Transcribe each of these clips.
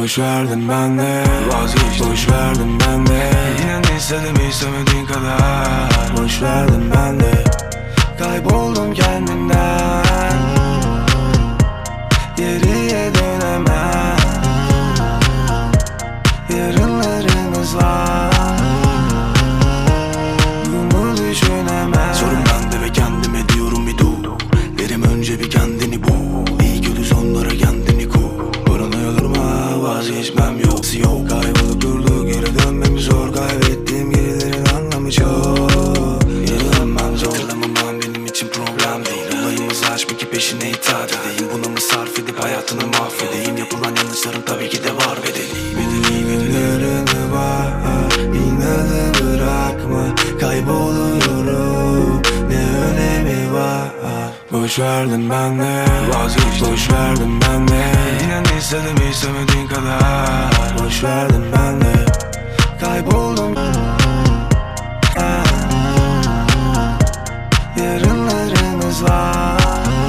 Boş verdim ben de, vazgeçtim. Boş verdim ben de, İnan istedim istemediğin kadar. Boş verdim ben de, kayboldum kendimden. Geriye dönemem, yarınlarımız var, bunu düşünemem. Sorun bende ve kendime diyorum bir dur. Derim önce bir kendini bul, iyi kötü sonlara kendini kur. Paranoya durma, vazgeçmem yok. Kaybolup durduk geri dönmem zor. Kaybettiğim gerilerin anlamı çok. Geri dönmem zor. Hatırlamamam benim için problem değil. Olayımızı aşk ki peşine itaat edeyim. Buna mı sarf edip hayatını mahvedeyim? Yapılan yanlışların tabii ki de var bedeli. Günlerini var, inadı bırakma. Kayboluyorum, ne önemi var? Boş verdim ben de, vazgeçtim. Boş verdim ben de, İnan istedim istemediğin kadar. Boş verdim ben de, kayboldum. Yarınlarımız var,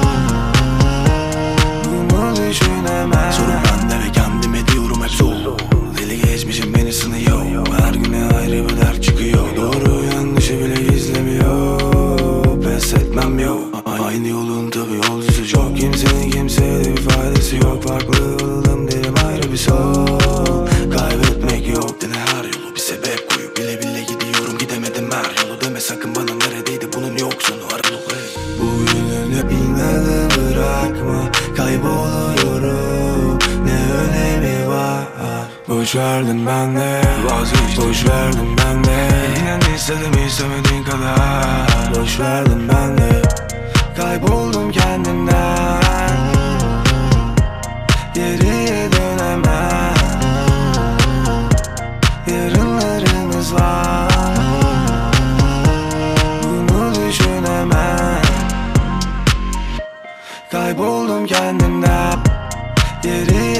bunu düşünemem. Sorun bende ve kendime diyorum hep zor. Deli geçmişim beni sınıyor. Her güne ayrı bir dert çıkıyor. Doğru yanlışı bile gizlemiyor. Pes etmem yok. Aynı yolun tabi yolcusu çok. Kimsenin kimseye de bir faydası yok. Farklı olalım derim ayrı bir son. Kaybetmek yok. Dene her yolu bir sebep koyup bile bile gidiyorum. Gidemedim her yolu deme sakın bana neredeydi bunun yok sonu. Bugünün hep inadı bırakma. Kayboluyorum, ne önemi var? Boş verdim ben de, vazgeçtim. Boş verdim ben de, İnan istedim istemediğin kadar. Boş verdim ben de, kayboldum kendimden. Geriye dönemem, yarınlarımız var, bunu düşünemem. Kayboldum kendimden, geriye